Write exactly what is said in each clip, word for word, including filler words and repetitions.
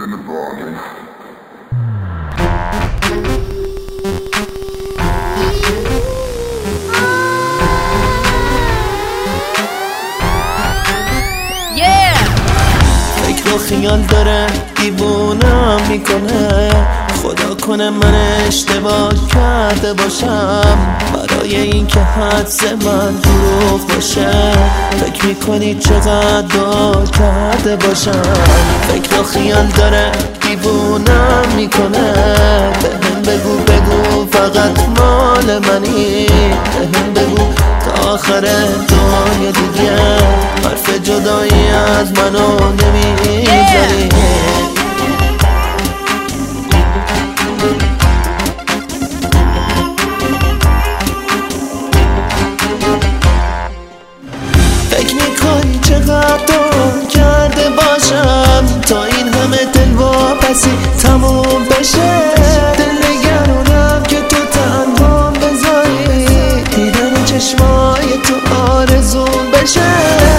in the bargain. فکر و خیال داره دیوونم میکنه، خدا کنه من اشتباه کرده باشم برای این که حدس من دروغ باشه. فکر میکنی چقدر دار کرده باشم، فکر و خیال داره دیوونم میکنه. بهم بگو بگو فقط مال منی، بهم بگو تا آخر دنیا دیگه حرف جدایی از منو نمیزنی. فکر میکنی چقدر دار کرده باشم تا این همه دل واپسی تموم بشه. دل نگرانم که تو تنها بذاری، دیدن چشمای تو آرزوم بشه.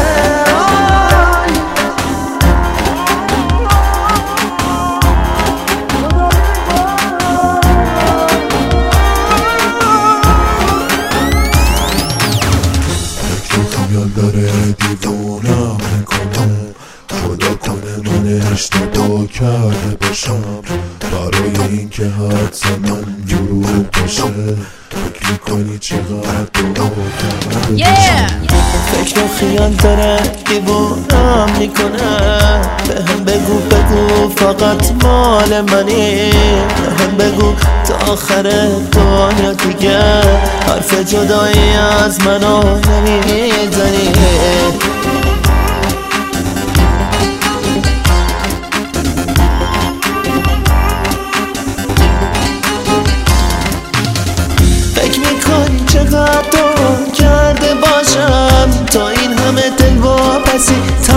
خیال داره دیوونم میکنه، خدا کنه من اشتباه کرده باشم برای این که حدس من دروغ باشه. فکر میکنی چقدر دروغ کرده باشم. فکر و خیال داره دیوونم میکنه، بهم بگو بگو فقط مال منی، بهم بگو تا آخر دنیا دیگه حرف جدایی از منو نمیزنی. فکر میکنی چقدر دار کرده باشم تا این همه دل واپسی